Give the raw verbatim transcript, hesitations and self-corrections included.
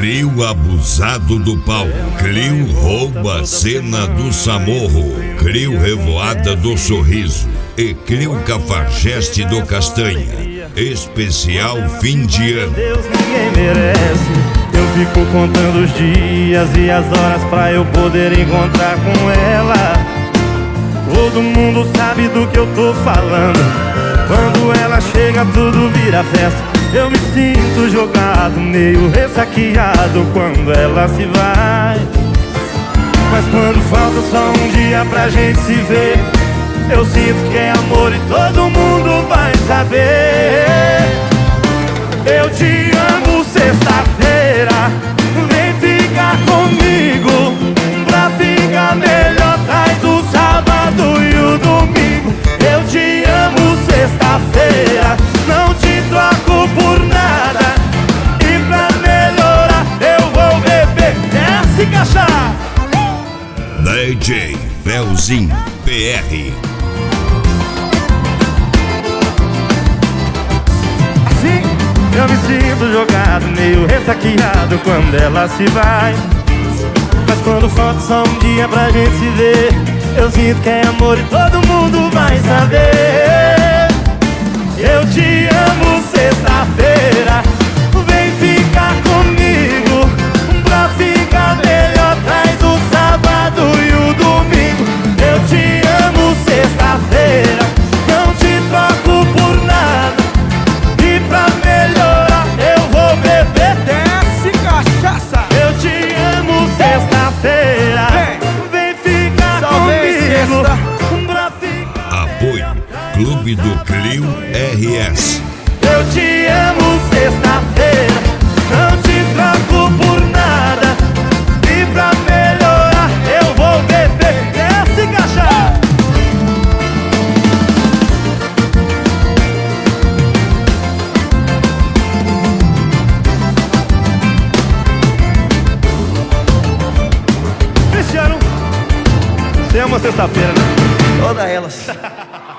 Clio abusado do pau. Clio rouba a cena do Samorro. Clio revoada do sorriso. E Clio cafajeste do castanha. Especial fim de ano. Deus, ninguém merece. Eu fico contando os dias e as horas pra eu poder encontrar com ela. Todo mundo sabe do que eu tô falando. Quando ela chega tudo vira festa. Eu me sinto jogado, meio ressaqueado quando ela se vai. Mas quando falta só um dia pra gente se ver, eu sinto que é amor e todo mundo vai saber. Eu te amo, sexta-feira, vem ficar comigo. Pra ficar melhor traz o sábado e o domingo. Eu te amo, sexta-feira, não te troco por nada. E pra melhorar eu vou beber essa cachaça. D J Velzinho P R. Assim eu me sinto jogado, meio ressaqueado quando ela se vai. Mas quando falta só um dia pra gente se ver, eu sinto que é amor e todo mundo vai saber. Eu te amo, sexta-feira, vem ficar comigo. Pra ficar melhor traz o sábado e o domingo. Eu te amo, sexta-feira, não te troco por nada. E pra melhorar eu vou beber desce cachaça. Eu te amo, sexta-feira, vem ficar comigo. Pra ficar Apoio Clube do Clio R S. Eu te amo, sexta-feira, não te troco por nada. E pra melhorar eu vou beber esse cachaça. Cristiano, você ama sexta-feira, né? Todas elas.